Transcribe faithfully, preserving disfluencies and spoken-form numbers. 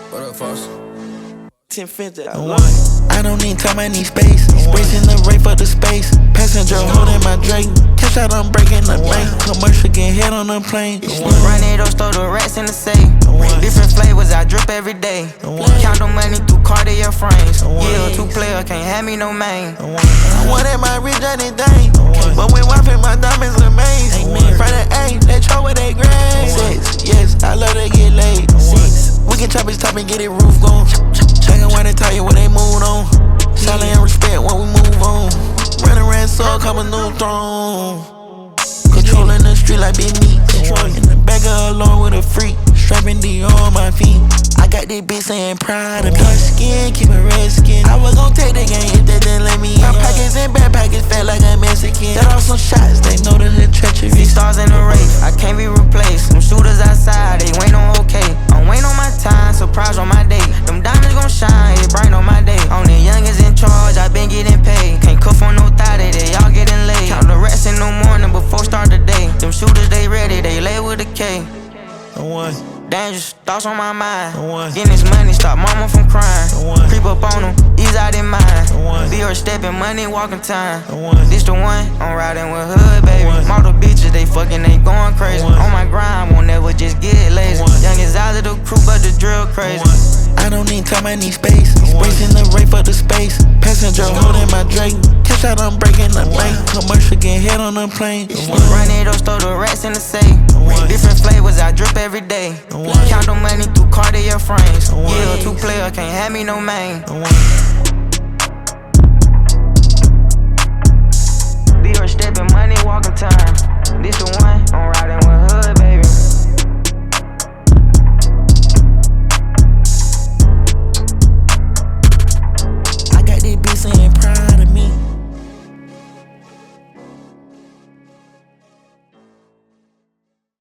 What up, Foss? ten fifty. I love it. I don't need time, I need space. Racing the rate for the space. Passenger holding my Drake. Cash out, I'm breaking the bank. Commercial get hit on the plane. Run it up, store the rats in the safe. Different flavors, I drip every day. Count the money through Cartier frames. Yeah, two player, can't have me no main. I wanted my rich anything, but when wifing my diamonds amazing. Friday eight, they throw with they grade. Six, yes, I love to get laid. Six, we can chop his top and get it roof gone. Black and white and tell you what they moved on. Silent and respect when we move on. Running around so come a new throne. Controlling the street like big meat. In the back of a Lord with a freak. Strapping D on my feet. I got this bitch saying proud of me. Dark skin, keep it red skin. I was gon' take the game if they didn't let me in. My pockets and back pockets fat like a Mexican. Let off some shots, they know the hood treachery. These stars in the race, I can't be replaced. Them shooters outside, they wait on okay. I'm waiting on my time, surprise on my day. Them diamonds gon' shine, it bright on my day. On the youngest in charge, I been getting paid. Can't cuff on no thigh, they, they all getting laid. Count the rats in the morning before start the day. Them shooters, they ready, they lay with a K. I won. Dangerous thoughts on my mind. I Getting this money, stop mama from crying. Creep up on them, ease out in mind. Be her stepping, money walking time. This the one, I'm riding with hood, baby. Model bitches, they fucking, they going crazy. On my grind, won't never just get lazy. Youngest out of the crew, but the drill crazy. I don't need time, I need space. Racing the rate for the space. Passenger holding my Drake. Cash out, I'm breaking the bank. Commercial get hit on the plane. Run it up, store the rats in the safe. Different flavors, I drip every day. Count the money through Cartier frames. Yeah, two player, can't have me no main.